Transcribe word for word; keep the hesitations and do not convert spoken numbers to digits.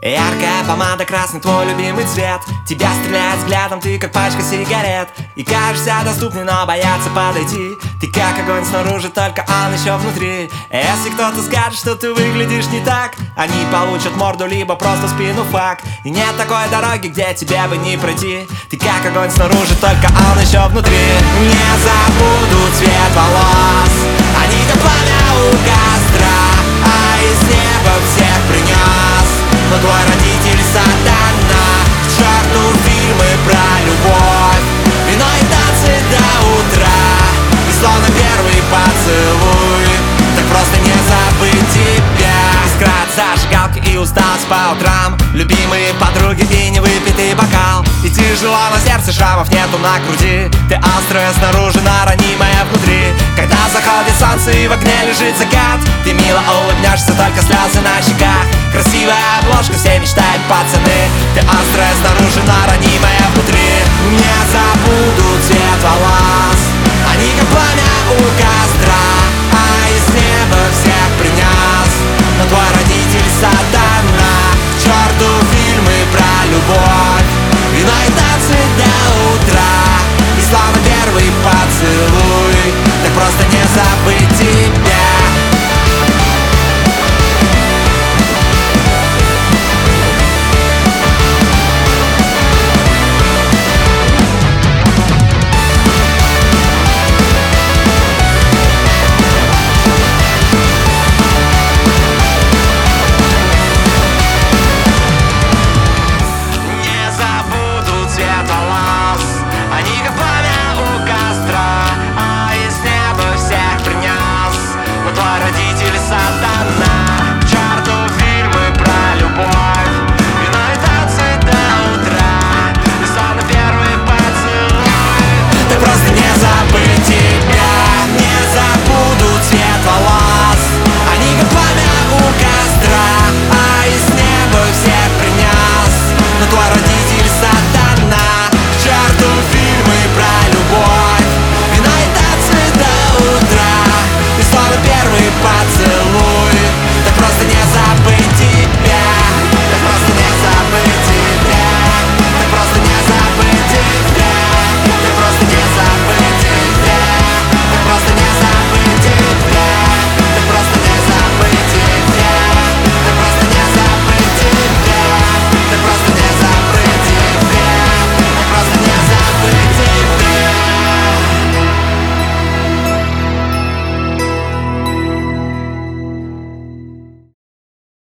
Яркая помада, красный твой любимый цвет. Тебя стреляет взглядом, ты как пачка сигарет. И кажешься доступной, но боятся подойти. Ты как огонь снаружи, только он еще внутри. Если кто-то скажет, что ты выглядишь не так, они получат морду, либо просто в спину фак. И нет такой дороги, где тебе бы не пройти. Ты как огонь снаружи, только он еще внутри. Не забуду цвет волос, они как пламя у костра, а из неба всех принес. Но твой родитель сатана. К черту фильмы про любовь, вино и танцы до утра. И словно первый поцелуй, так просто не забыть тебя. Искра от зажигалки и усталость по утрам, любимые подруги и невыпитый бокал. И тяжело на сердце, шрамов нету на груди. Ты острая снаружи, но ранимая внутри. Когда заходит солнце и в огне лежит закат, ты мило улыбнешься, только слезы на щеках. Красивая обложка, все мечтают пацаны. Ты острая снаружи, но ранимая